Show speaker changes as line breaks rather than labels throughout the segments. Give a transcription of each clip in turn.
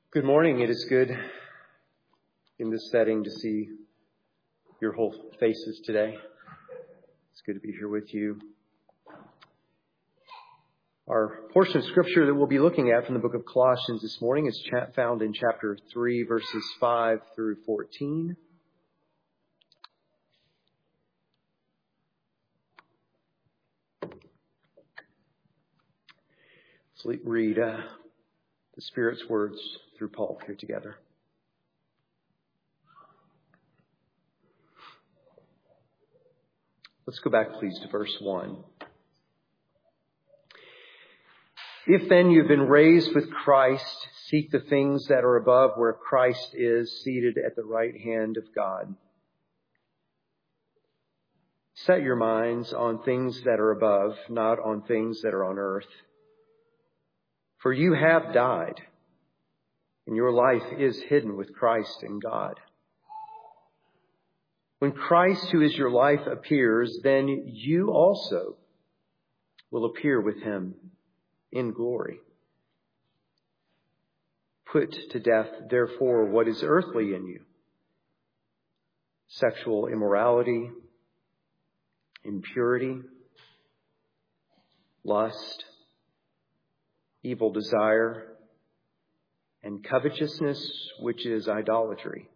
Good morning. It is good in this setting to see your whole faces today. It's good to be here with you. Our portion of Scripture that we'll be looking at from the book of Colossians this morning is found in chapter 3, verses 5 through 14. Let's read the Spirit's words through Paul here together. Let's go back, please, to verse 1. If then you've been raised with Christ, seek the things that are above where Christ is seated at the right hand of God. Set your minds on things that are above, not on things that are on earth. For you have died, and your life is hidden with Christ in God. When Christ, who is your life, appears, then you also will appear with him in glory. Put to death, therefore, what is earthly in you: sexual immorality, impurity, lust, evil desire, and covetousness, which is idolatry.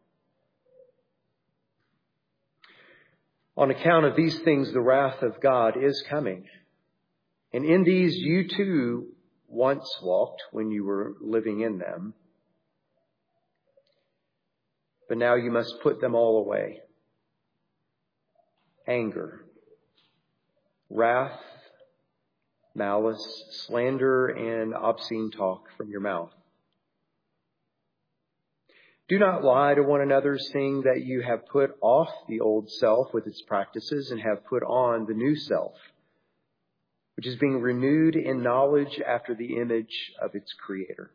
On account of these things, the wrath of God is coming. And in these you too once walked when you were living in them. But now you must put them all away: anger, wrath, malice, slander, and obscene talk from your mouth. Do not lie to one another, seeing that you have put off the old self with its practices and have put on the new self, which is being renewed in knowledge after the image of its creator.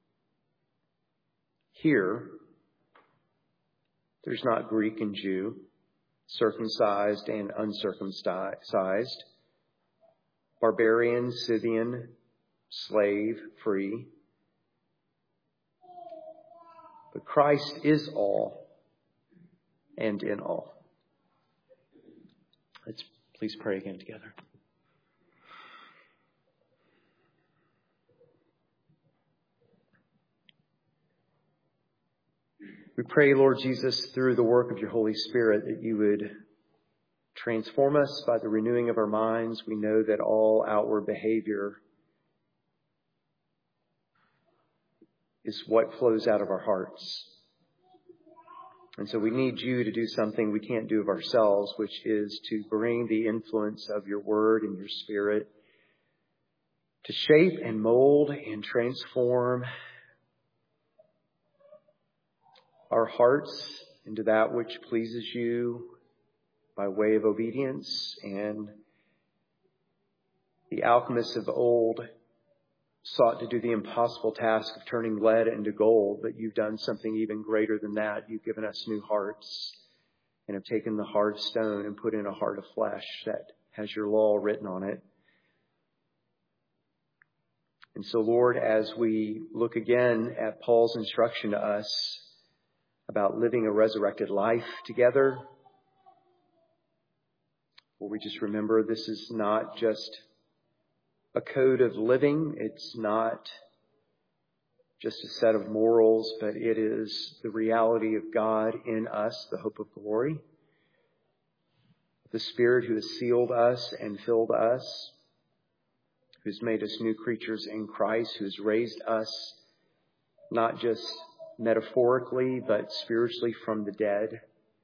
Here, there's not Greek and Jew, circumcised and uncircumcised, barbarian, Scythian, slave, free. But Christ is all and in all. Let's please pray again together. We pray, Lord Jesus, through the work of your Holy Spirit, that you would transform us by the renewing of our minds. We know that all outward behavior is what flows out of our hearts. And so we need you to do something we can't do of ourselves, which is to bring the influence of your word and your spirit to shape and mold and transform our hearts into that which pleases you by way of obedience. And the alchemists of old sought to do the impossible task of turning lead into gold, but you've done something even greater than that. You've given us new hearts and have taken the hard stone and put in a heart of flesh that has your law written on it. And so, Lord, as we look again at Paul's instruction to us about living a resurrected life together, will we just remember this is not just a code of living. It's not just a set of morals, but it is the reality of God in us, the hope of glory. The Spirit who has sealed us and filled us, who's made us new creatures in Christ, who's raised us not just metaphorically, but spiritually from the dead.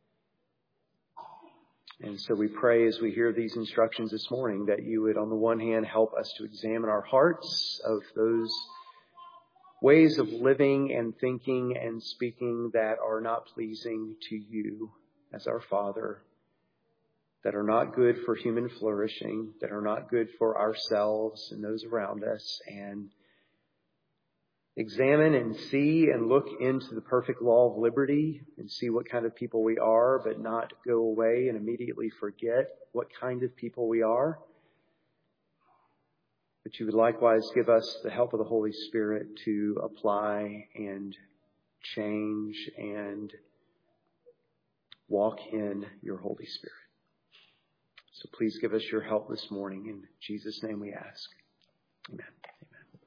And so we pray as we hear these instructions this morning that you would, on the one hand, help us to examine our hearts of those ways of living and thinking and speaking that are not pleasing to you as our Father, that are not good for human flourishing, that are not good for ourselves and those around us, and examine and see and look into the perfect law of liberty and see what kind of people we are, but not go away and immediately forget what kind of people we are. But you would likewise give us the help of the Holy Spirit to apply and change and walk in your Holy Spirit. So please give us your help this morning. In Jesus' name we ask. Amen. Amen.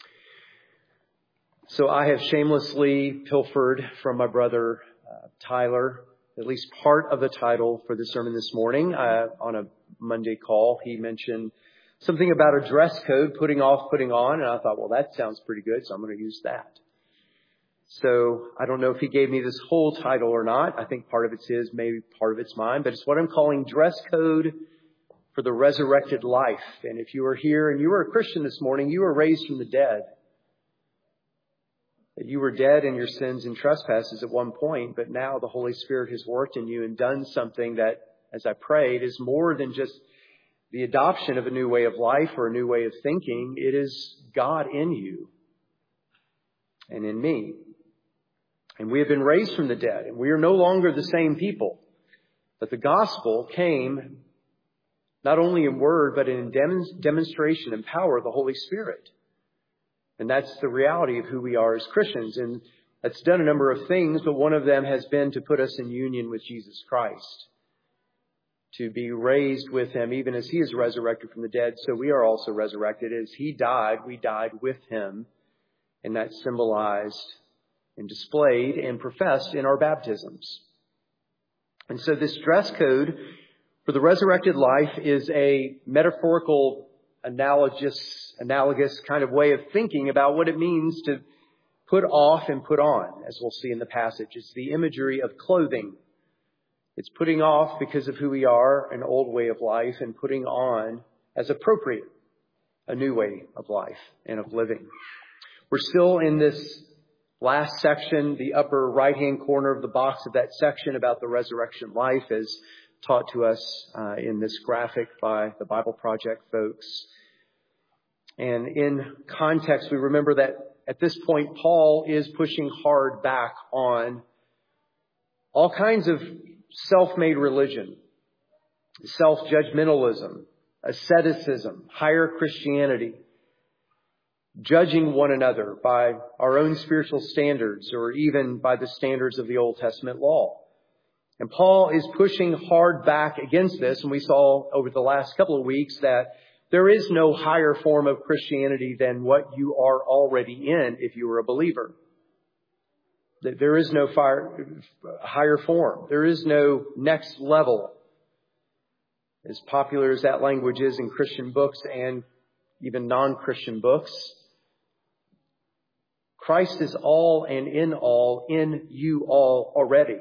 So I have shamelessly pilfered from my brother Tyler, at least part of the title for the sermon this morning. On a Monday call, he mentioned something about a dress code, putting off, putting on. And I thought, well, that sounds pretty good, so I'm going to use that. So I don't know if he gave me this whole title or not. I think part of it's his, maybe part of it's mine. But it's what I'm calling Dress Code for the Resurrected Life. And if you are here and you are a Christian this morning, you were raised from the dead. That you were dead in your sins and trespasses at one point, but now the Holy Spirit has worked in you and done something that, as I prayed, is more than just the adoption of a new way of life or a new way of thinking. It is God in you and in me. And we have been raised from the dead, and we are no longer the same people. But the gospel came not only in word, but in demonstration and power of the Holy Spirit. And that's the reality of who we are as Christians. And that's done a number of things, but one of them has been to put us in union with Jesus Christ. To be raised with Him, even as He is resurrected from the dead, so we are also resurrected. As He died, we died with Him. And that's symbolized and displayed and professed in our baptisms. And so this dress code for the resurrected life is a metaphorical, analogous kind of way of thinking about what it means to put off and put on, as we'll see in the passage. It's the imagery of clothing. It's putting off because of who we are, an old way of life, and putting on as appropriate, a new way of life and of living. We're still in this last section, the upper right-hand corner of the box of that section about the resurrection life, as taught to us in this graphic by the Bible Project folks. And in context, we remember that at this point, Paul is pushing hard back on all kinds of self-made religion, self-judgmentalism, asceticism, higher Christianity, judging one another by our own spiritual standards or even by the standards of the Old Testament law. And Paul is pushing hard back against this. And we saw over the last couple of weeks that there is no higher form of Christianity than what you are already in if you are a believer. That there is no higher form. There is no next level. As popular as that language is in Christian books and even non-Christian books, Christ is all and in all in you all already.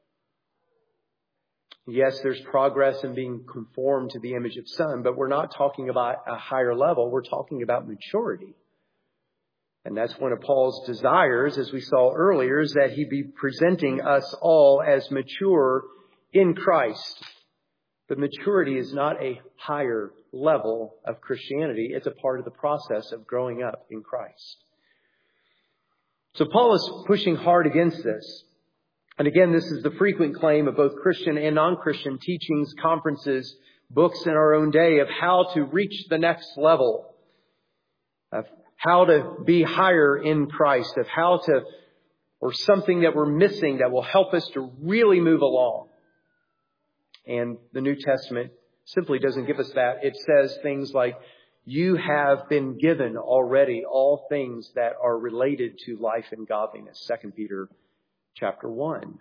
Yes, there's progress in being conformed to the image of Son, but we're not talking about a higher level. We're talking about maturity. And that's one of Paul's desires, as we saw earlier, is that he be presenting us all as mature in Christ. But maturity is not a higher level of Christianity. It's a part of the process of growing up in Christ. So Paul is pushing hard against this. And again, this is the frequent claim of both Christian and non-Christian teachings, conferences, books in our own day of how to reach the next level, of how to be higher in Christ, of how to, or something that we're missing that will help us to really move along. And the New Testament simply doesn't give us that. It says things like, you have been given already all things that are related to life and godliness. 2 Peter chapter 1.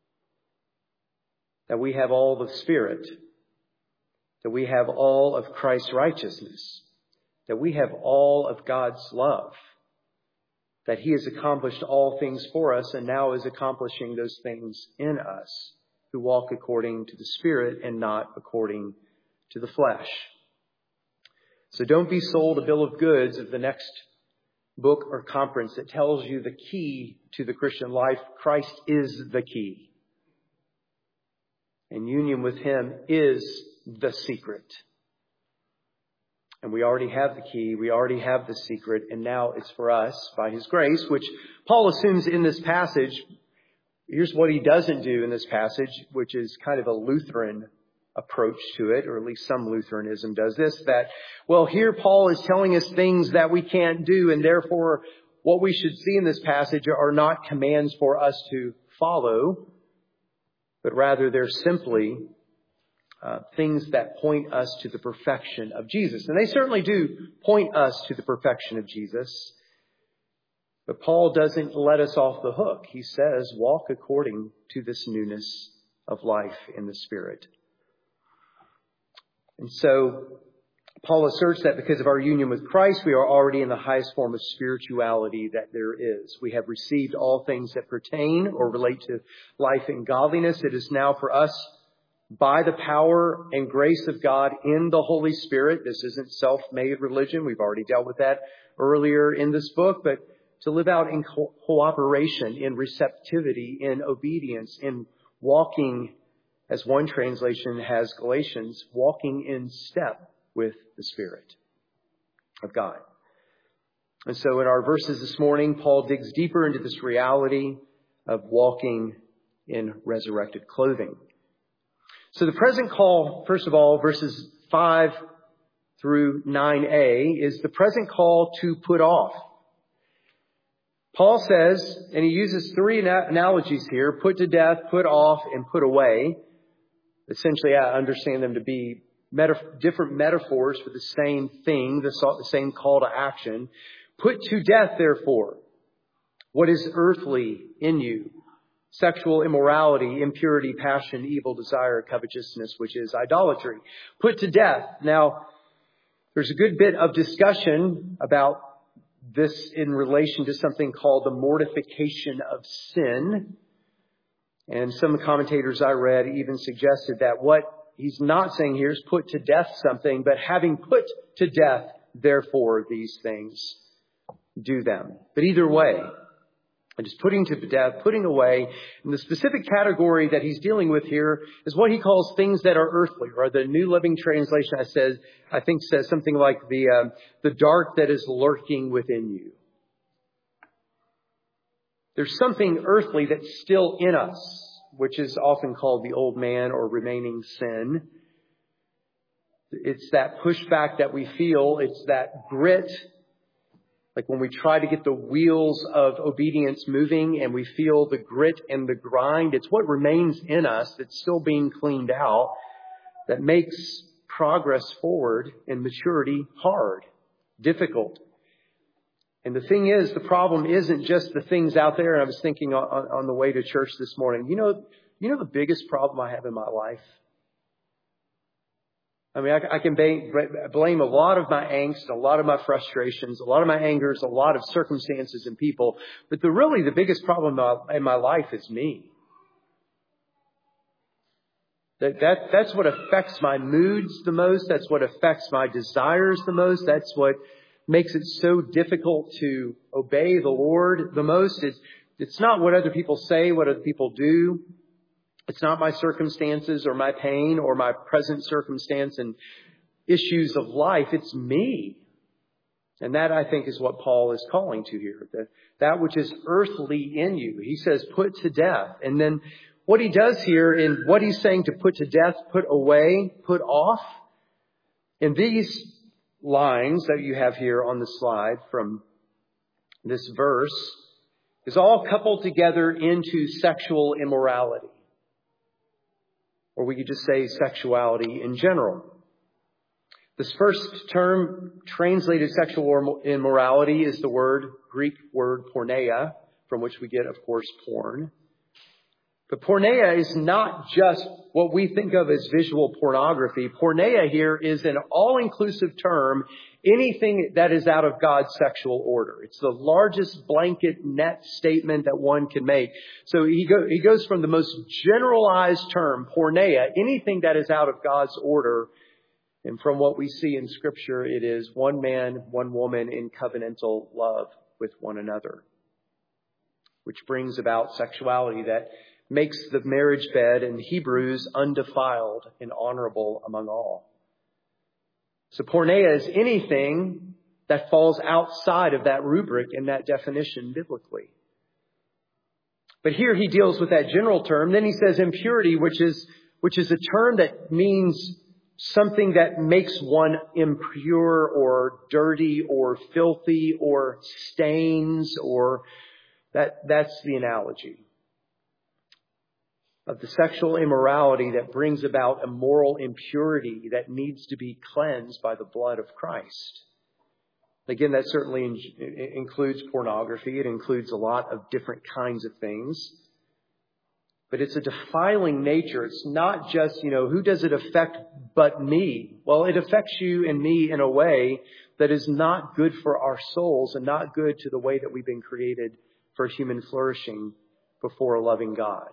That we have all the Spirit. That we have all of Christ's righteousness. That we have all of God's love. That He has accomplished all things for us and now is accomplishing those things in us who walk according to the Spirit and not according to the flesh. So don't be sold a bill of goods of the next book or conference that tells you the key to the Christian life. Christ is the key. And union with Him is the secret. And we already have the key. We already have the secret. And now it's for us by His grace, which Paul assumes in this passage. Here's what he doesn't do in this passage, which is kind of a Lutheran approach to it, or at least some Lutheranism does this, that, well, here Paul is telling us things that we can't do, and therefore what we should see in this passage are not commands for us to follow, but rather they're simply things that point us to the perfection of Jesus. And they certainly do point us to the perfection of Jesus. But Paul doesn't let us off the hook. He says, walk according to this newness of life in the Spirit. And so Paul asserts that because of our union with Christ, we are already in the highest form of spirituality that there is. We have received all things that pertain or relate to life and godliness. It is now for us, by the power and grace of God in the Holy Spirit. This isn't self-made religion. We've already dealt with that earlier in this book. But to live out in cooperation, in receptivity, in obedience, in walking, as one translation has Galatians, walking in step with the Spirit of God. And so in our verses this morning, Paul digs deeper into this reality of walking in resurrected clothing. So the present call, first of all, verses 5 through 9a, is the present call to put off. Paul says, and he uses three analogies here, put to death, put off, and put away. Essentially, I understand them to be different metaphors for the same thing, the same call to action. Put to death, therefore, what is earthly in you: sexual immorality, impurity, passion, evil desire, covetousness, which is idolatry. Put to death. Now, there's a good bit of discussion about this in relation to something called the mortification of sin. And some commentators I read even suggested that what he's not saying here is put to death something, but having put to death, therefore, these things, do them. But either way, it is putting to death, putting away. And the specific category that he's dealing with here is what he calls things that are earthly, or the New Living Translation I think says something like the dark that is lurking within you. There's something earthly that's still in us, which is often called the old man or remaining sin. It's that pushback that we feel. It's that grit. Like when we try to get the wheels of obedience moving and we feel the grit and the grind, it's what remains in us that's still being cleaned out that makes progress forward in maturity hard, difficult. And the thing is, the problem isn't just the things out there. And I was thinking on the way to church this morning, you know the biggest problem I have in my life? I mean, I can blame a lot of my angst, a lot of my frustrations, a lot of my angers, a lot of circumstances and people. But the biggest problem in my life is me. That's what affects my moods the most. That's what affects my desires the most. That's what makes it so difficult to obey the Lord the most. It's not what other people say, what other people do. It's not my circumstances or my pain or my present circumstance and issues of life. It's me. And that, I think, is what Paul is calling to here. That which is earthly in you. He says, put to death. And then what he does here in what he's saying to put to death, put away, put off. In these lines that you have here on the slide from this verse is all coupled together into sexual immorality. Or we could just say sexuality in general. This first term, translated sexual immorality, is the Greek word porneia, from which we get, of course, porn. But porneia is not just what we think of as visual pornography. Porneia here is an all-inclusive term, anything that is out of God's sexual order. It's the largest blanket net statement that one can make. So he goes from the most generalized term, porneia, anything that is out of God's order. And from what we see in Scripture, it is one man, one woman in covenantal love with one another, which brings about sexuality that makes the marriage bed in Hebrews undefiled and honorable among all. So porneia is anything that falls outside of that rubric and that definition biblically. But here he deals with that general term. Then he says impurity, which is which is a term that means something that makes one impure or dirty or filthy or stains, or that's the analogy of the sexual immorality that brings about a moral impurity that needs to be cleansed by the blood of Christ. Again, that certainly includes pornography. It includes a lot of different kinds of things. But it's a defiling nature. It's not just, who does it affect but me? Well, it affects you and me in a way that is not good for our souls and not good to the way that we've been created for human flourishing before a loving God.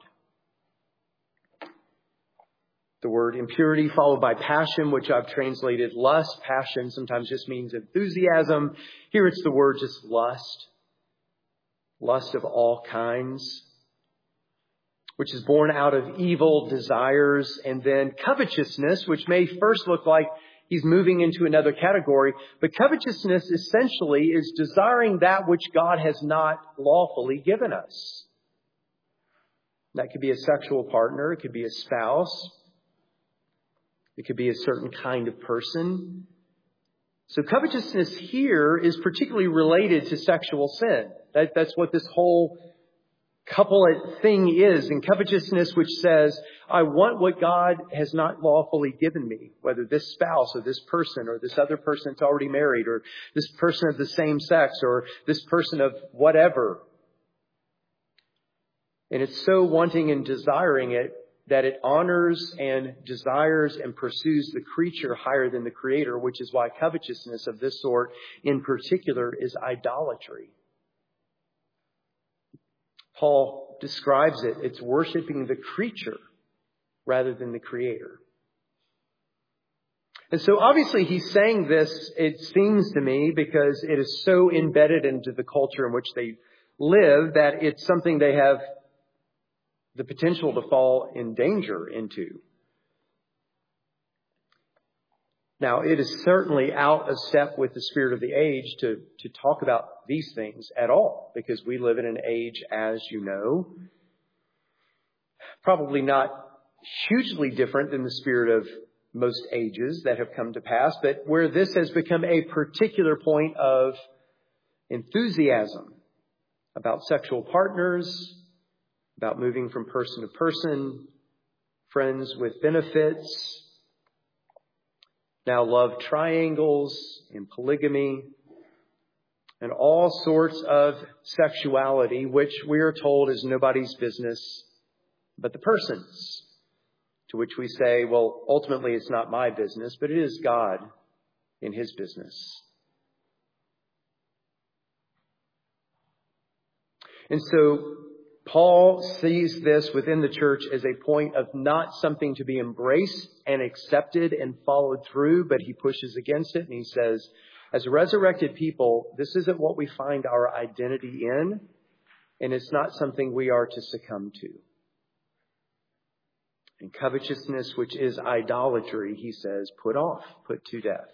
The word impurity followed by passion, which I've translated lust. Passion sometimes just means enthusiasm. Here it's the word just lust. Lust of all kinds, which is born out of evil desires. And then covetousness, which may first look like he's moving into another category. But covetousness essentially is desiring that which God has not lawfully given us. That could be a sexual partner. It could be a spouse. It could be a certain kind of person. So covetousness here is particularly related to sexual sin. That's what this whole couplet thing is. And covetousness, which says, I want what God has not lawfully given me, whether this spouse or this person or this other person that's already married or this person of the same sex or this person of whatever. And it's so wanting and desiring it that it honors and desires and pursues the creature higher than the Creator, which is why covetousness of this sort in particular is idolatry. Paul describes it. It's worshiping the creature rather than the Creator. And so obviously he's saying this, it seems to me, because it is so embedded into the culture in which they live that it's something they have the potential to fall in danger into. Now, it is certainly out of step with the spirit of the age to talk about these things at all, because we live in an age, as you know, probably not hugely different than the spirit of most ages that have come to pass, but where this has become a particular point of enthusiasm about sexual partners, about moving from person to person, friends with benefits, now love triangles and polygamy, and all sorts of sexuality, which we are told is nobody's business but the person's. To which we say, well, ultimately it's not my business, but it is God in His business. And so Paul sees this within the church as a point of not something to be embraced and accepted and followed through, but he pushes against it and he says, as a resurrected people, this isn't what we find our identity in, and it's not something we are to succumb to. And covetousness, which is idolatry, he says, put off, put to death.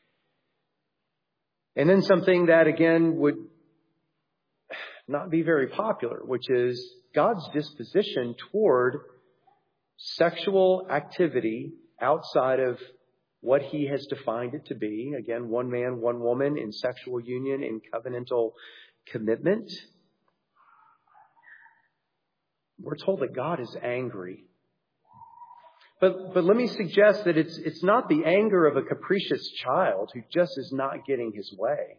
And then something that, again, would not be very popular, which is God's disposition toward sexual activity outside of what He has defined it to be. Again, one man, one woman in sexual union, in covenantal commitment. We're told that God is angry. But let me suggest that it's not the anger of a capricious child who just is not getting his way.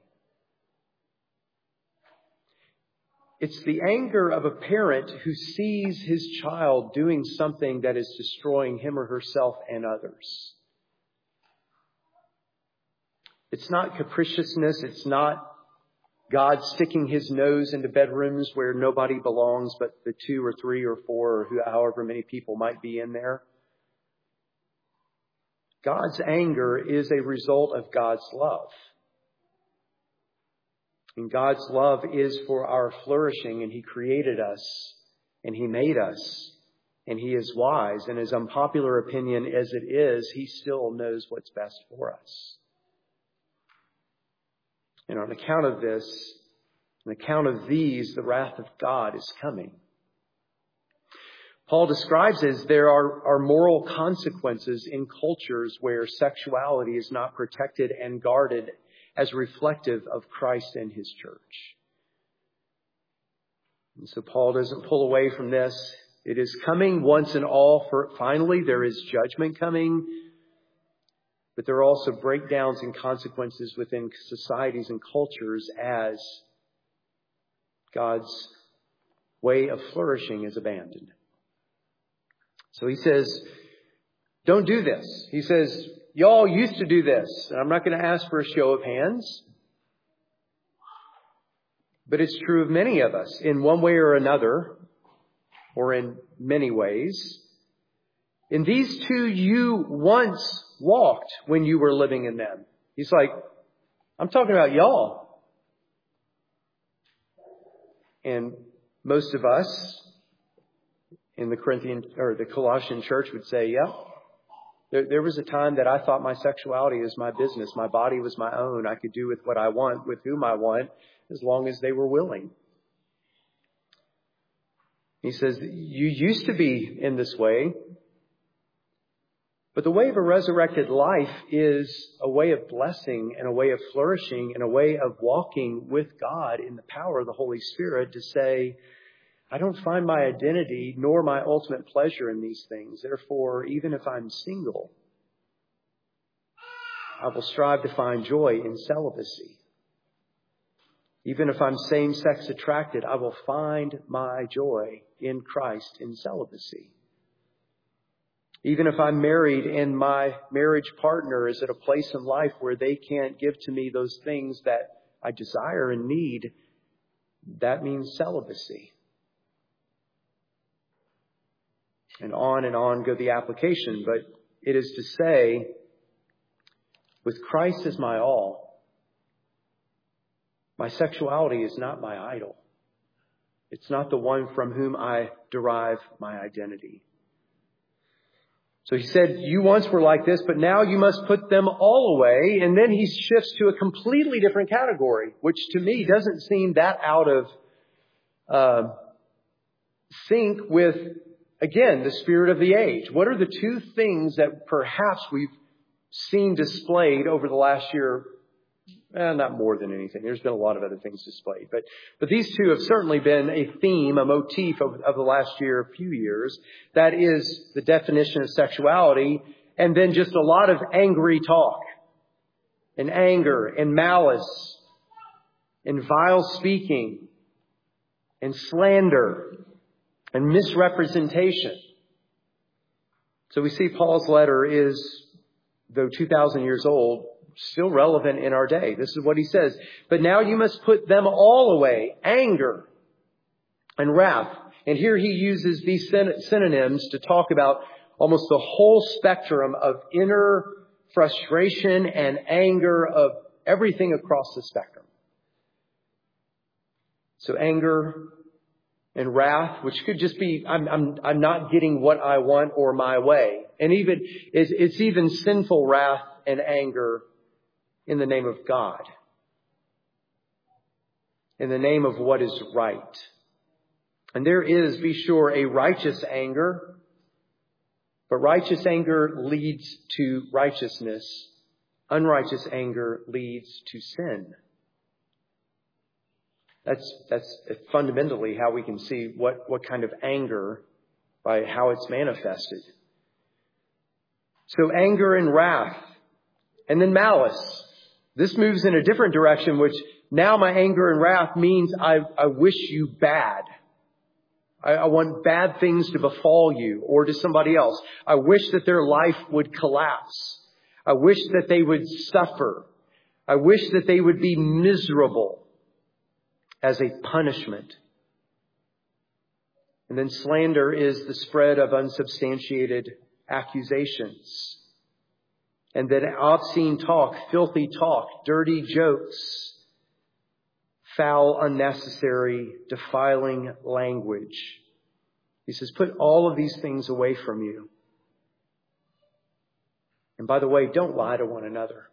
It's the anger of a parent who sees his child doing something that is destroying him or herself and others. It's not capriciousness. It's not God sticking His nose into bedrooms where nobody belongs but the 2 or 3 or 4 or however many people might be in there. God's anger is a result of God's love. And God's love is for our flourishing, and He created us, and He made us, and He is wise. And as unpopular opinion as it is, He still knows what's best for us. And on account of this, on account of these, the wrath of God is coming. Paul describes as there are moral consequences in cultures where sexuality is not protected and guarded as reflective of Christ and His church. And so Paul doesn't pull away from this. It is coming once and all. Finally, there is judgment coming. But there are also breakdowns and consequences within societies and cultures as God's way of flourishing is abandoned. So he says, don't do this. He says, y'all used to do this. And I'm not going to ask for a show of hands. But it's true of many of us in one way or another, or in many ways. In these two you once walked when you were living in them. He's like, I'm talking about y'all. And most of us in the Corinthian or the Colossian church would say, yeah, there was a time that I thought my sexuality was my business. My body was my own. I could do with what I want, with whom I want, as long as they were willing. He says, you used to be in this way, but the way of a resurrected life is a way of blessing and a way of flourishing and a way of walking with God in the power of the Holy Spirit to say, I don't find my identity nor my ultimate pleasure in these things. Therefore, even if I'm single, I will strive to find joy in celibacy. Even if I'm same-sex attracted, I will find my joy in Christ in celibacy. Even if I'm married and my marriage partner is at a place in life where they can't give to me those things that I desire and need, that means celibacy. And on go the application. But it is to say, with Christ as my all, my sexuality is not my idol. It's not the one from whom I derive my identity. So he said, you once were like this, but now you must put them all away. And then he shifts to a completely different category, which to me doesn't seem that out of sync with, again, the spirit of the age. What are the two things that perhaps we've seen displayed over the last year? Not more than anything. There's been a lot of other things displayed. But these two have certainly been a theme, a motif of the last few years. That is the definition of sexuality. And then just a lot of angry talk. And anger and malice. And vile speaking. And slander. And misrepresentation. So we see Paul's letter is, though 2,000 years old, still relevant in our day. This is what he says. But now you must put them all away. Anger and wrath. And here he uses these synonyms to talk about almost the whole spectrum of inner frustration and anger of everything across the spectrum. So anger and wrath, which could just be, I'm not getting what I want or my way. And even, it's even sinful wrath and anger in the name of God. In the name of what is right. And there is, be sure, a righteous anger. But righteous anger leads to righteousness. Unrighteous anger leads to sin. That's fundamentally how we can see what kind of anger, by how it's manifested. So anger and wrath. And then malice. This moves in a different direction, which now my anger and wrath means I wish you bad. I want bad things to befall you or to somebody else. I wish that their life would collapse. I wish that they would suffer. I wish that they would be miserable as a punishment. And then slander is the spread of unsubstantiated accusations. And then obscene talk, filthy talk, dirty jokes, foul, unnecessary, defiling language. He says, put all of these things away from you. And by the way, don't lie to one another.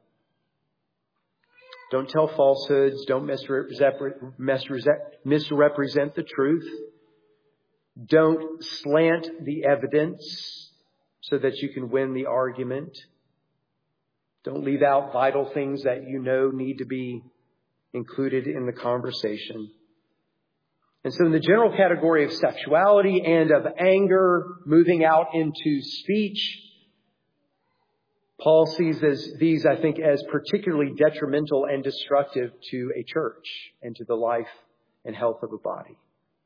Don't tell falsehoods. Don't misrepresent the truth. Don't slant the evidence so that you can win the argument. Don't leave out vital things that you know need to be included in the conversation. And so in the general category of sexuality and of anger moving out into speech, Paul sees these, I think, as particularly detrimental and destructive to a church and to the life and health of a body.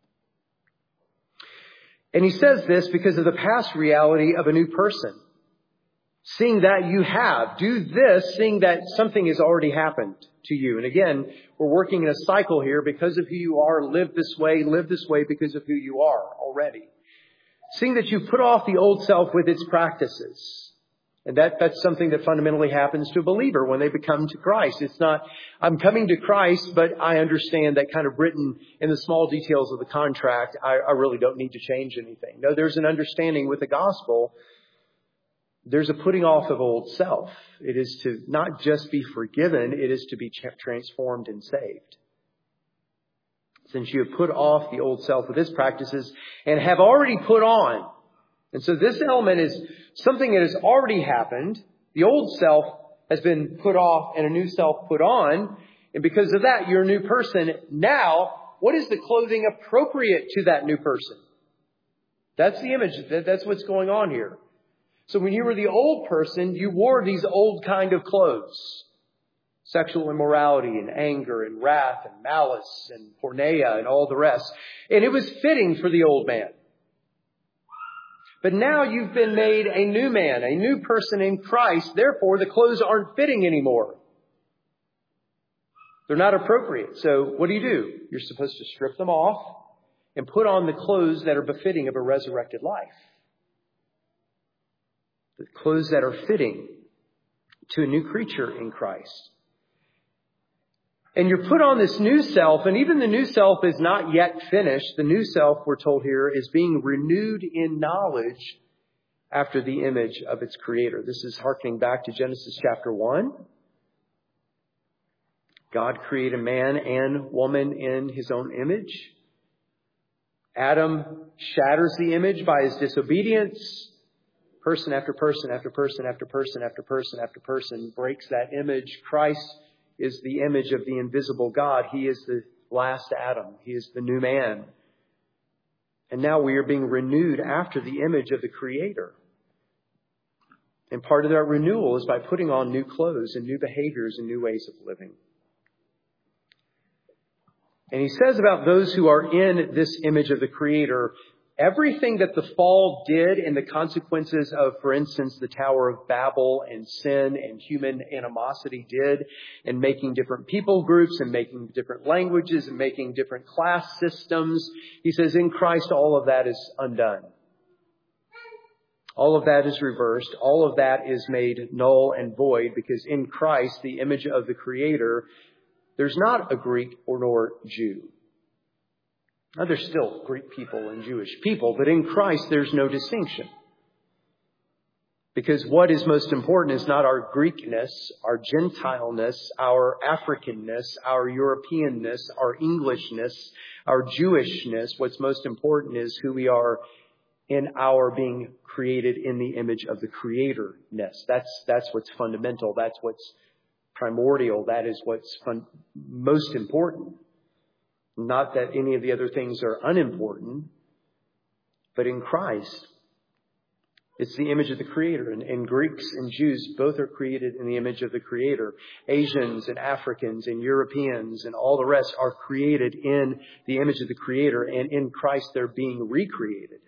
And he says this because of the past reality of a new person. Seeing that you have, do this, seeing that something has already happened to you. And again, we're working in a cycle here. Because of who you are, live this way because of who you are already. Seeing that you put off the old self with its practices. And that's something that fundamentally happens to a believer when they become to Christ. It's not, I'm coming to Christ, but I understand that kind of written in the small details of the contract, I really don't need to change anything. No, there's an understanding with the gospel. There's a putting off of old self. It is to not just be forgiven, it is to be transformed and saved. Since you have put off the old self with its practices and have already put on. And so this element is something that has already happened. The old self has been put off and a new self put on. And because of that, you're a new person. Now, what is the clothing appropriate to that new person? That's the image. That's what's going on here. So when you were the old person, you wore these old kind of clothes. Sexual immorality and anger and wrath and malice and porneia and all the rest. And it was fitting for the old man. But now you've been made a new man, a new person in Christ. Therefore, the clothes aren't fitting anymore. They're not appropriate. So what do? You're supposed to strip them off and put on the clothes that are befitting of a resurrected life. The clothes that are fitting to a new creature in Christ. And you're put on this new self, and even the new self is not yet finished. The new self, we're told here, is being renewed in knowledge after the image of its creator. This is hearkening back to Genesis chapter 1. God created man and woman in his own image. Adam shatters the image by his disobedience. Person after person after person after person after person after person breaks that image. Christ is the image of the invisible God. He is the last Adam. He is the new man. And now we are being renewed after the image of the Creator. And part of that renewal is by putting on new clothes and new behaviors and new ways of living. And he says about those who are in this image of the Creator, everything that the fall did and the consequences of, for instance, the Tower of Babel and sin and human animosity did, and making different people groups and making different languages and making different class systems. He says in Christ, all of that is undone. All of that is reversed. All of that is made null and void because in Christ, the image of the Creator, there's not a Greek or nor Jew. Now, there's still Greek people and Jewish people, but in Christ, there's no distinction. Because what is most important is not our Greekness, our Gentileness, our Africanness, our Europeanness, our Englishness, our Jewishness. What's most important is who we are in our being created in the image of the Creator-ness. That's what's fundamental. That's what's primordial. That is what's most important. Not that any of the other things are unimportant, but in Christ, it's the image of the Creator. And Greeks and Jews both are created in the image of the Creator. Asians and Africans and Europeans and all the rest are created in the image of the Creator. And in Christ, they're being recreated,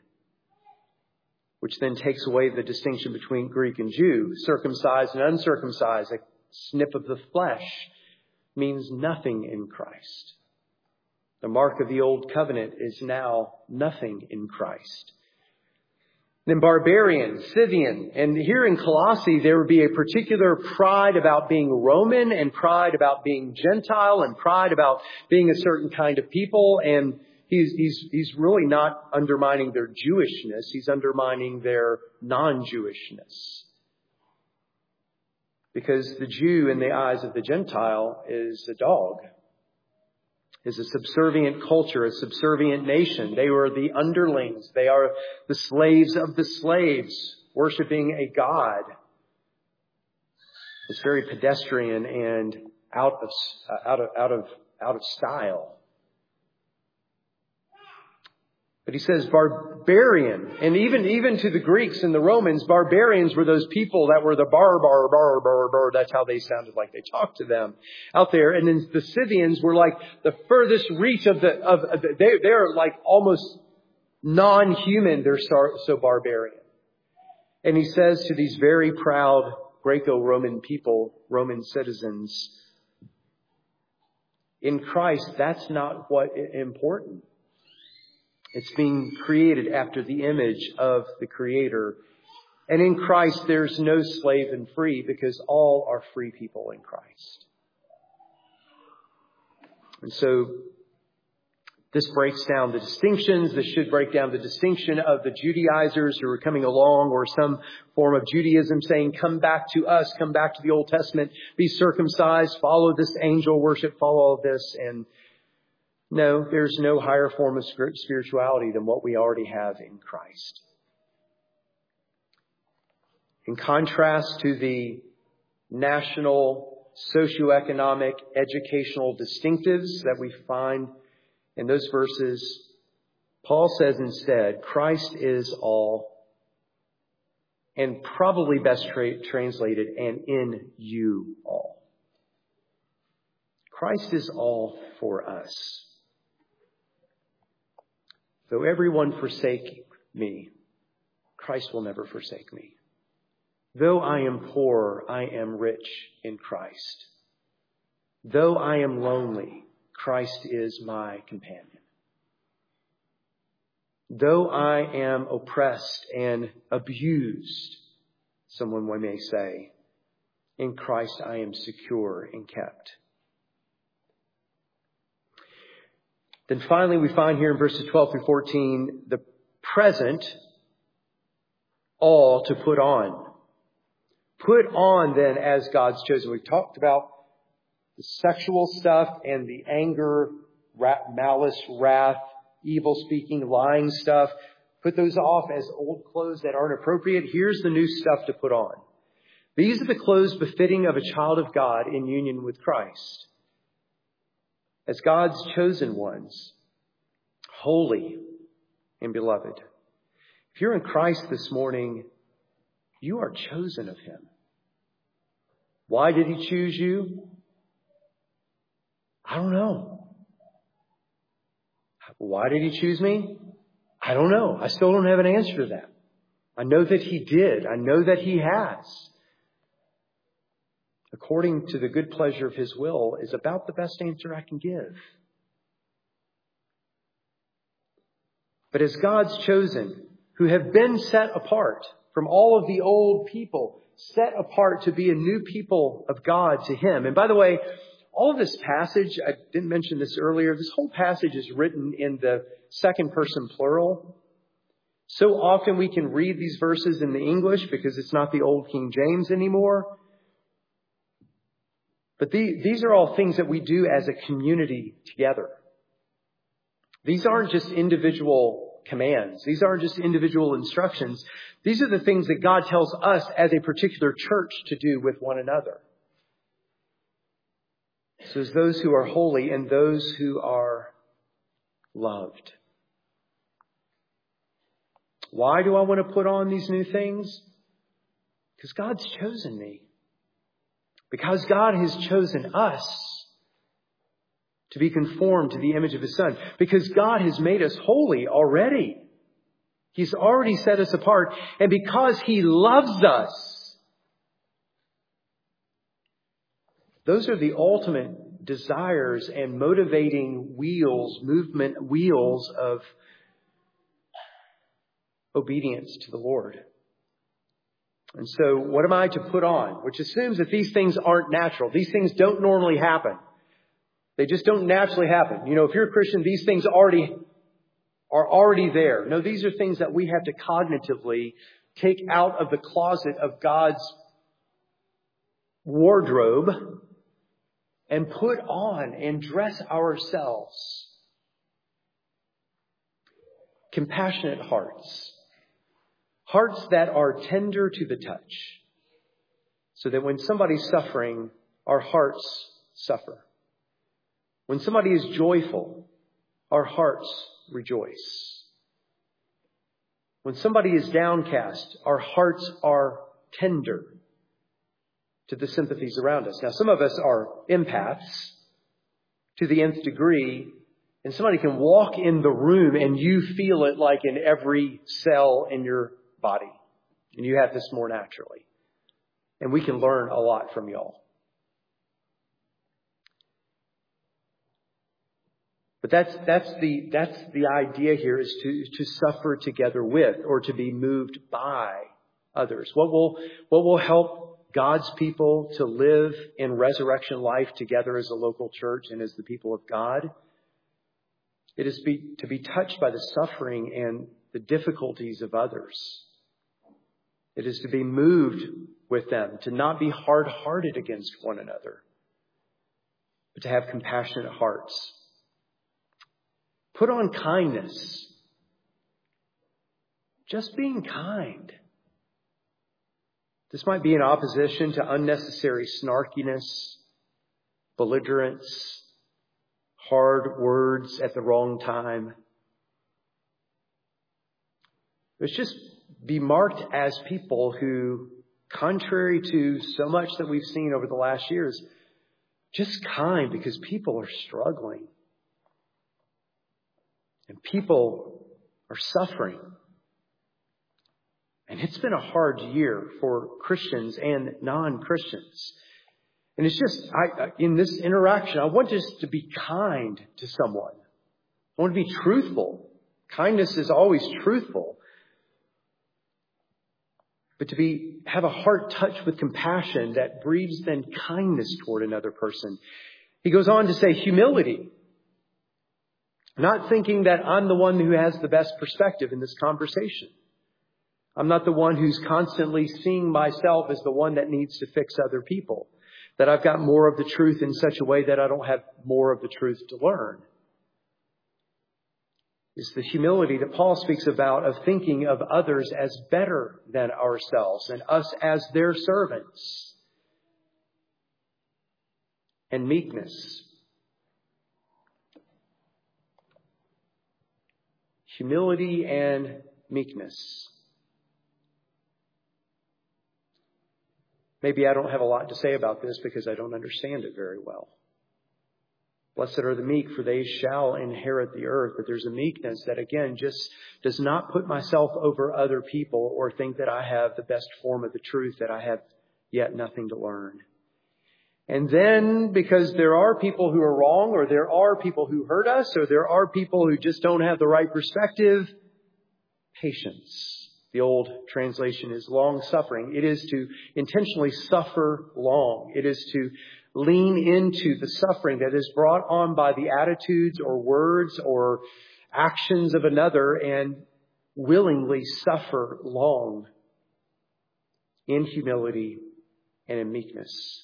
which then takes away the distinction between Greek and Jew. Circumcised and uncircumcised, a snip of the flesh, means nothing in Christ. The mark of the old covenant is now nothing in Christ. Then barbarian, Scythian. And here in Colossae, there would be a particular pride about being Roman and pride about being Gentile and pride about being a certain kind of people. And he's really not undermining their Jewishness. He's undermining their non-Jewishness. Because the Jew in the eyes of the Gentile is a dog. is a subservient culture, a subservient nation. They were the underlings. They are the slaves of the slaves, worshiping a god. It's very pedestrian and out of style. But he says barbarian. And even to the Greeks and the Romans, barbarians were those people that were the bar. That's how they sounded like they talked to them out there. And then the Scythians were like the furthest reach they're like almost non-human. They're so barbarian. And he says to these very proud Greco-Roman people, Roman citizens, in Christ, that's not what is important. It's being created after the image of the Creator. And in Christ, there's no slave and free because all are free people in Christ. And so this breaks down the distinctions. This should break down the distinction of the Judaizers who are coming along, or some form of Judaism saying, come back to us, come back to the Old Testament, be circumcised, follow this angel worship, follow all of this. And no, there's no higher form of spirituality than what we already have in Christ. In contrast to the national, socioeconomic, educational distinctives that we find in those verses, Paul says instead, Christ is all, and probably best translated, and in you all. Christ is all for us. Though everyone forsake me, Christ will never forsake me. Though I am poor, I am rich in Christ. Though I am lonely, Christ is my companion. Though I am oppressed and abused, someone may say, in Christ I am secure and kept. Then finally we find here in verses 12 through 14, the present all to put on. Put on then as God's chosen. We've talked about the sexual stuff and the anger, malice, wrath, evil speaking, lying stuff. Put those off as old clothes that aren't appropriate. Here's the new stuff to put on. These are the clothes befitting of a child of God in union with Christ. As God's chosen ones, holy and beloved. If you're in Christ this morning, you are chosen of Him. Why did He choose you? I don't know. Why did He choose me? I don't know. I still don't have an answer to that. I know that He did. I know that He has. According to the good pleasure of His will is about the best answer I can give. But as God's chosen, who have been set apart from all of the old people, set apart to be a new people of God to Him. And by the way, all of this passage, I didn't mention this earlier, this whole passage is written in the second person plural. So often we can read these verses in the English because it's not the old King James anymore. But these are all things that we do as a community together. These aren't just individual commands. These aren't just individual instructions. These are the things that God tells us as a particular church to do with one another. So as those who are holy and those who are loved. Why do I want to put on these new things? Because God's chosen me. Because God has chosen us to be conformed to the image of His Son. Because God has made us holy already. He's already set us apart. And because He loves us, those are the ultimate desires and motivating movement wheels of obedience to the Lord. And so what am I to put on? Which assumes that these things aren't natural. These things don't normally happen. They just don't naturally happen. You know, if you're a Christian, these things are already there. No, these are things that we have to cognitively take out of the closet of God's wardrobe and put on and dress ourselves compassionate hearts. Hearts that are tender to the touch. So that when somebody's suffering, our hearts suffer. When somebody is joyful, our hearts rejoice. When somebody is downcast, our hearts are tender to the sympathies around us. Now, some of us are empaths to the nth degree, and somebody can walk in the room and you feel it like in every cell in your body. And you have this more naturally. And we can learn a lot from y'all. But that's the idea here, is to suffer together with, or to be moved by others. What will help God's people to live in resurrection life together as a local church and as the people of God? It is to be touched by the suffering and the difficulties of others. It is to be moved with them, to not be hard-hearted against one another, but to have compassionate hearts. Put on kindness. Just being kind. This might be in opposition to unnecessary snarkiness, belligerence, hard words at the wrong time. Let's just be marked as people who, contrary to so much that we've seen over the last years, just kind, because people are struggling. And people are suffering. And it's been a hard year for Christians and non-Christians. And it's just, in this interaction, I want us to be kind to someone. I want to be truthful. Kindness is always truthful. But to have a heart touched with compassion that breeds then kindness toward another person. He goes on to say humility. Not thinking that I'm the one who has the best perspective in this conversation. I'm not the one who's constantly seeing myself as the one that needs to fix other people. That I've got more of the truth in such a way that I don't have more of the truth to learn. It's the humility that Paul speaks about, of thinking of others as better than ourselves and us as their servants. And meekness. Humility and meekness. Maybe I don't have a lot to say about this because I don't understand it very well. Blessed are the meek, for they shall inherit the earth. But there's a meekness that, again, just does not put myself over other people or think that I have the best form of the truth, that I have yet nothing to learn. And then, because there are people who are wrong, or there are people who hurt us, or there are people who just don't have the right perspective, patience. The old translation is long suffering. It is to intentionally suffer long. It is to lean into the suffering that is brought on by the attitudes or words or actions of another, and willingly suffer long in humility and in meekness.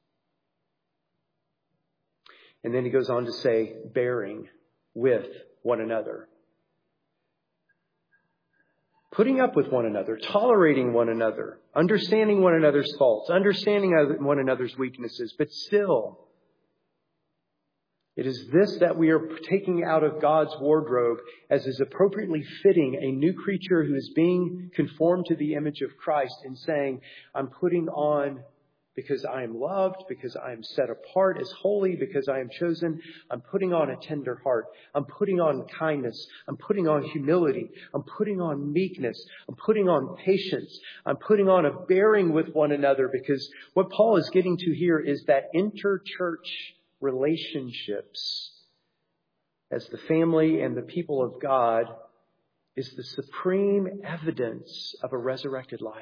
And then he goes on to say, bearing with one another. Putting up with one another, tolerating one another, understanding one another's faults, understanding one another's weaknesses, but still, it is this that we are taking out of God's wardrobe as is appropriately fitting a new creature who is being conformed to the image of Christ, and saying, I'm putting on, because I am loved, because I am set apart as holy, because I am chosen, I'm putting on a tender heart. I'm putting on kindness. I'm putting on humility. I'm putting on meekness. I'm putting on patience. I'm putting on a bearing with one another, because what Paul is getting to here is that interchurch relationships as the family and the people of God is the supreme evidence of a resurrected life.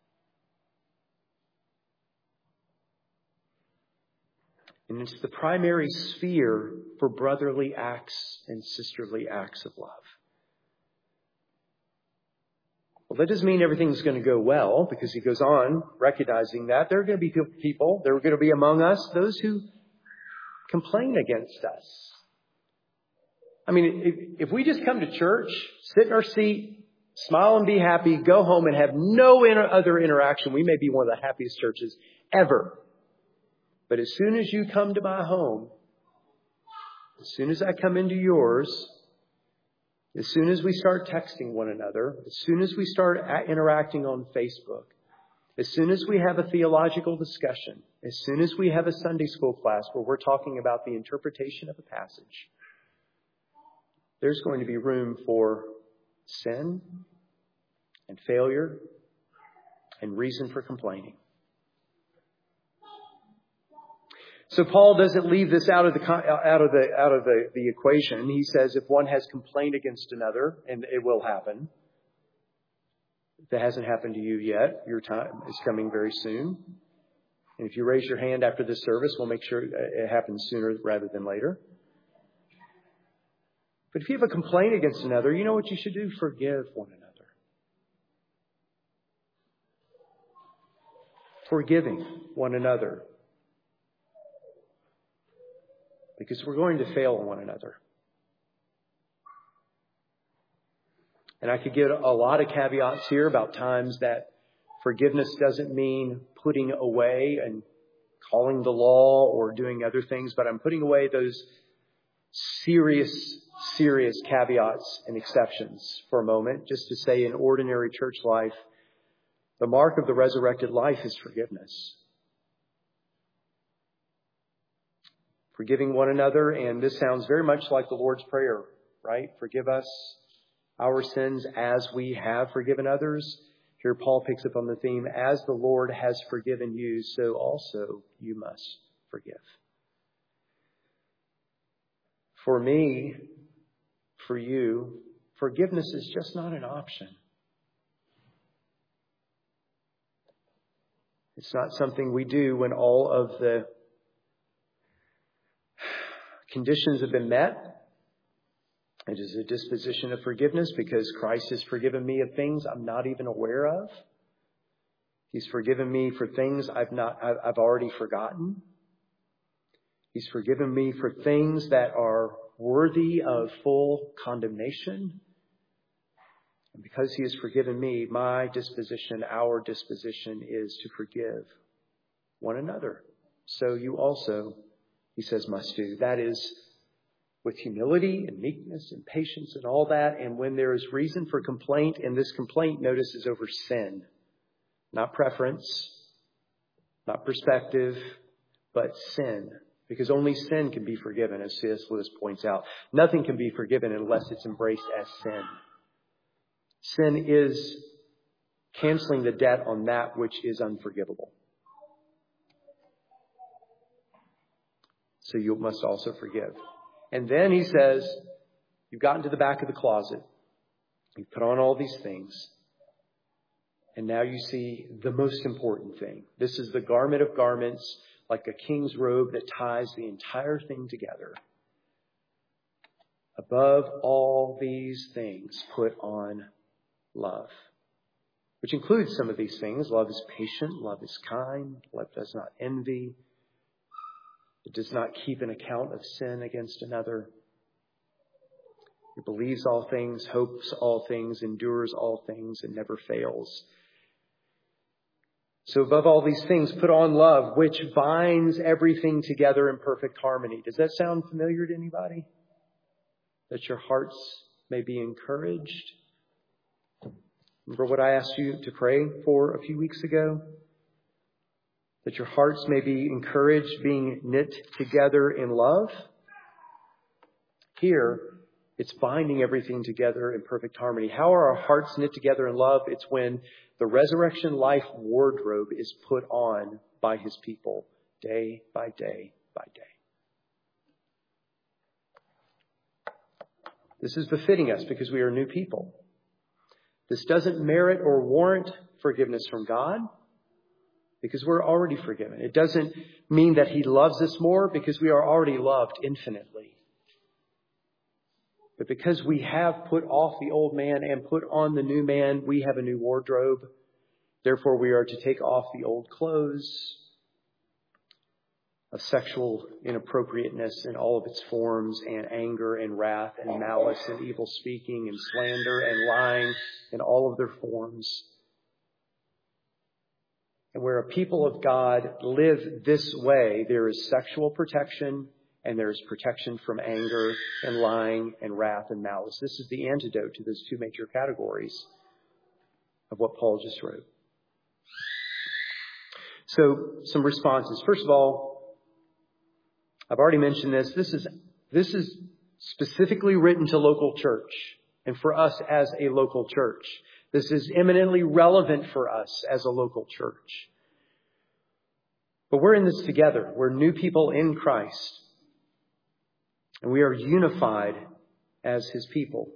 And it's the primary sphere for brotherly acts and sisterly acts of love. Well, that doesn't mean everything's going to go well, because he goes on recognizing that there are going to be people, there are going to be among us those who complain against us. I mean, if we just come to church, sit in our seat, smile and be happy, go home and have no other interaction, we may be one of the happiest churches ever. But as soon as you come to my home, as soon as I come into yours, as soon as we start texting one another, as soon as we start interacting on Facebook, as soon as we have a theological discussion, as soon as we have a Sunday school class where we're talking about the interpretation of a passage, there's going to be room for sin and failure and reason for complaining. So Paul doesn't leave this out of the equation. He says if one has complained against another, and it will happen. If it hasn't happened to you yet, your time is coming very soon. And if you raise your hand after this service, we'll make sure it happens sooner rather than later. But if you have a complaint against another, you know what you should do? Forgive one another. Forgiving one another. Because we're going to fail one another. And I could give a lot of caveats here about times that forgiveness doesn't mean putting away and calling the law or doing other things, but I'm putting away those serious caveats and exceptions for a moment, just to say in ordinary church life, the mark of the resurrected life is forgiveness. Forgiving one another, and this sounds very much like the Lord's Prayer, right? Forgive us our sins as we have forgiven others. Here Paul picks up on the theme, as the Lord has forgiven you, so also you must forgive. For me, for you, forgiveness is just not an option. It's not something we do when all of the conditions have been met. It is a disposition of forgiveness because Christ has forgiven me of things I'm not even aware of. He's forgiven me for things I've already forgotten. He's forgiven me for things that are worthy of full condemnation. And because He has forgiven me, my disposition, our disposition is to forgive one another. So you also, he says, must do. That is with humility and meekness and patience and all that. And when there is reason for complaint, and this complaint, notice, is over sin, not preference, not perspective, but sin. Because only sin can be forgiven, as C.S. Lewis points out. Nothing can be forgiven unless it's embraced as sin. Sin is canceling the debt on that which is unforgivable. So you must also forgive. And then he says, you've gotten to the back of the closet. You've put on all these things. And now you see the most important thing. This is the garment of garments, like a king's robe that ties the entire thing together. Above all these things, put on love, which includes some of these things. Love is patient. Love is kind. Love does not envy. It does not keep an account of sin against another. It believes all things, hopes all things, endures all things, and never fails. So above all these things, put on love, which binds everything together in perfect harmony. Does that sound familiar to anybody? That your hearts may be encouraged. Remember what I asked you to pray for a few weeks ago? That your hearts may be encouraged, being knit together in love. Here, it's binding everything together in perfect harmony. How are our hearts knit together in love? It's when the resurrection life wardrobe is put on by His people day by day by day. This is befitting us because we are new people. This doesn't merit or warrant forgiveness from God because we're already forgiven. It doesn't mean that He loves us more because we are already loved infinitely. But because we have put off the old man and put on the new man, we have a new wardrobe. Therefore, we are to take off the old clothes of sexual inappropriateness in all of its forms, and anger and wrath and malice and evil speaking and slander and lying in all of their forms. And where a people of God live this way, there is sexual protection and there is protection from anger and lying and wrath and malice. This is the antidote to those two major categories of what Paul just wrote. So, some responses. First of all, I've already mentioned this. This is specifically written to local church and for us as a local church. This is eminently relevant for us as a local church. But we're in this together. We're new people in Christ. And we are unified as His people.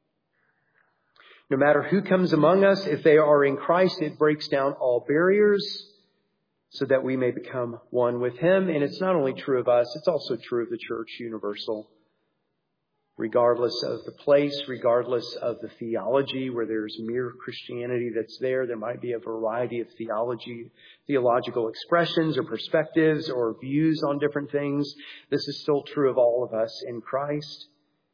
No matter who comes among us, if they are in Christ, it breaks down all barriers so that we may become one with Him. And it's not only true of us, it's also true of the church universal. Regardless of the place, regardless of the theology, where there's mere Christianity that's there might be a variety of theological expressions or perspectives or views on different things. This is still true of all of us in Christ.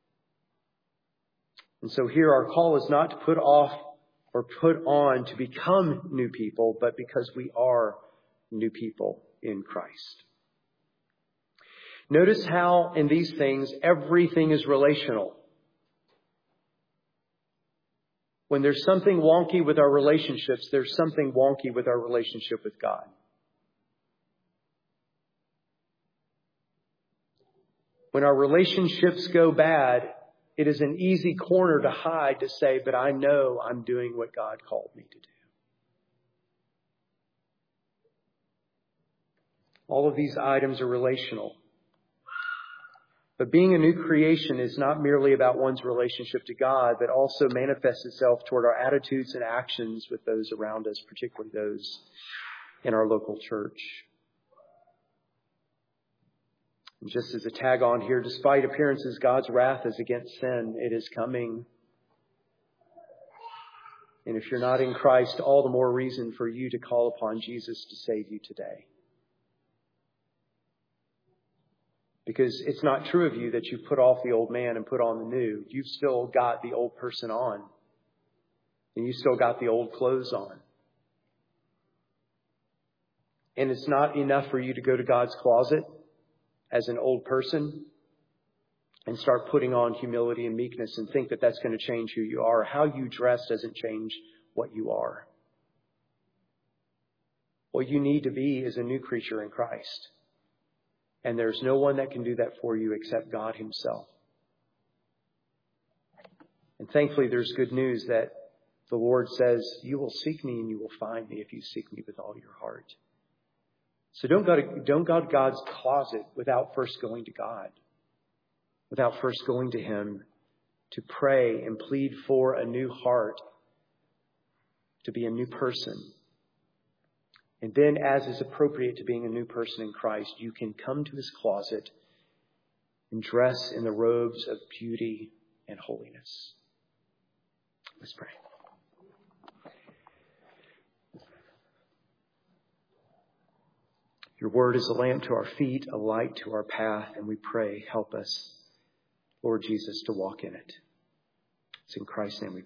And so here our call is not to put off or put on to become new people, but because we are new people in Christ. Notice how in these things, everything is relational. When there's something wonky with our relationships, there's something wonky with our relationship with God. When our relationships go bad, it is an easy corner to hide to say, but I know I'm doing what God called me to do. All of these items are relational. But being a new creation is not merely about one's relationship to God, but also manifests itself toward our attitudes and actions with those around us, particularly those in our local church. And just as a tag on here, despite appearances, God's wrath is against sin. It is coming. And if you're not in Christ, all the more reason for you to call upon Jesus to save you today. Because it's not true of you that you put off the old man and put on the new. You've still got the old person on. And you still got the old clothes on. And it's not enough for you to go to God's closet as an old person and start putting on humility and meekness and think that that's going to change who you are. How you dress doesn't change what you are. What you need to be is a new creature in Christ. And there's no one that can do that for you except God Himself. And thankfully, there's good news that the Lord says, you will seek me and you will find me if you seek me with all your heart. So don't go to God's closet without first going to God. Without first going to Him to pray and plead for a new heart, to be a new person. And then, as is appropriate to being a new person in Christ, you can come to His closet and dress in the robes of beauty and holiness. Let's pray. Your word is a lamp to our feet, a light to our path, and we pray, help us, Lord Jesus, to walk in it. It's in Christ's name we pray.